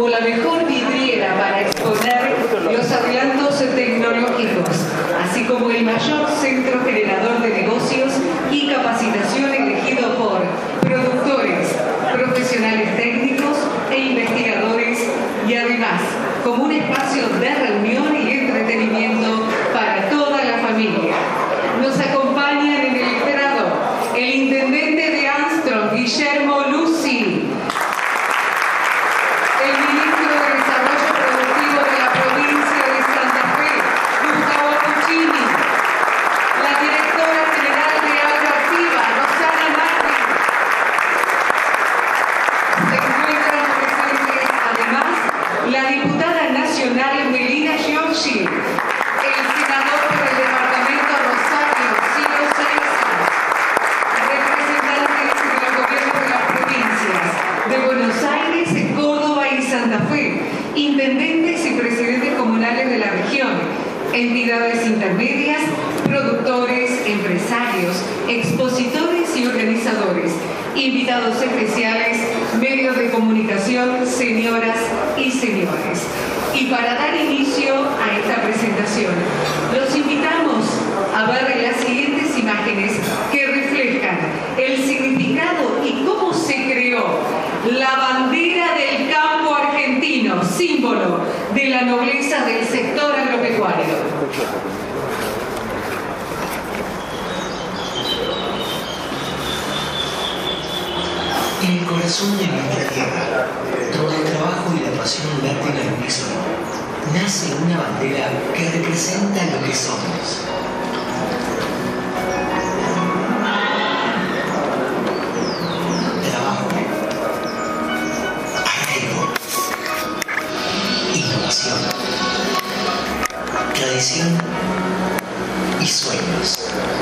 como la mejor vidriera para exponer los adelantos tecnológicos, así como el mayor centro generador de negocios y capacitación elegido por productores, profesionales técnicos e investigadores, y además como un espacio de reunión y entretenimiento para toda la familia. Nos acompañan en el estrado el intendente de Armstrong, Guillermo Lucy, el ministro de Desarrollo Productivo de la provincia de Santa Fe, Gustavo Puccini, la directora general de Agroactiva, Rosana Martín. Se encuentran presentes además la diputada nacional Melina Giorgi, el senador por el departamento Rosario, Ciro Cereza, representantes de los gobiernos de las provincias de Buenos Aires, Córdoba y Santa Fe, intendentes y presidentes comunales de la región, entidades intermedias, productores, empresarios, expositores y organizadores, invitados especiales, medios de comunicación, señoras y señores. Y para dar inicio a esta presentación, los invitamos a ver las siguientes imágenes que reflejan el significado y cómo se creó la bandera del campo argentino, símbolo de la nobleza del sector agropecuario. En el corazón de nuestra tierra, donde el trabajo y la pasión laten al unísono, nace una bandera que representa lo que somos. Trabajo, arraigo, innovación, tradición y sueños.